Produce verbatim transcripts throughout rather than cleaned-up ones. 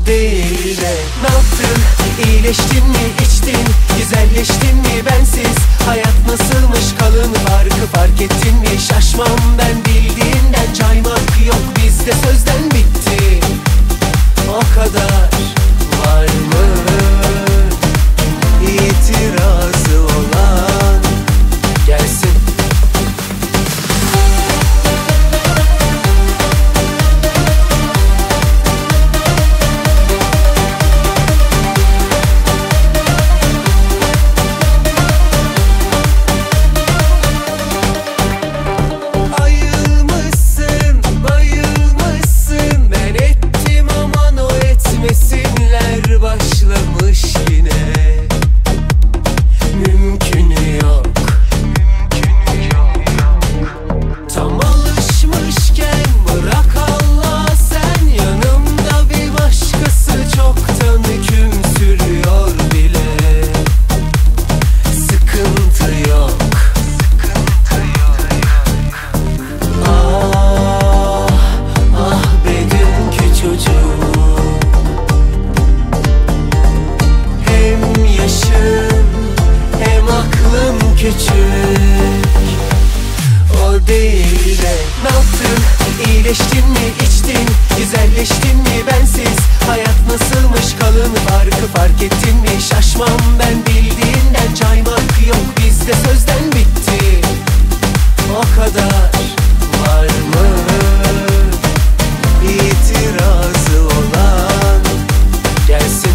O değil de ne yaptın? İyileştin mi, içtin, güzelleştin mi bensiz? Hayat nasılmış, kalın farkı fark ettin mi? Şaşmam ben bildiğinden, caymak yok bizde, sözden bitti. O kadar var mı itirazı olan? Gelsin. O değil de ne yaptın? İyileştin mi, içtin, güzelleştin mi bensiz? Hayat nasılmış, kalın farkı fark ettin mi? Şaşmam ben bildiğinden, caymak yok bizde, sözden bitti. O kadar var mı itirazı olan? Gelsin.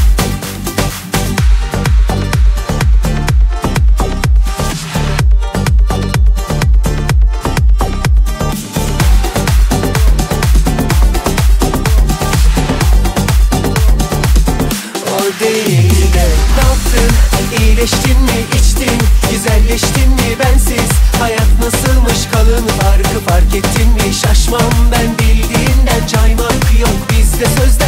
Değil de ne yaptın? İyileştin mi, içtin, güzelleştin mi bensiz? Hayat nasılmış, kalın farkı fark ettin mi? Şaşmam ben bildiğinden, caymak yok bizde, sözden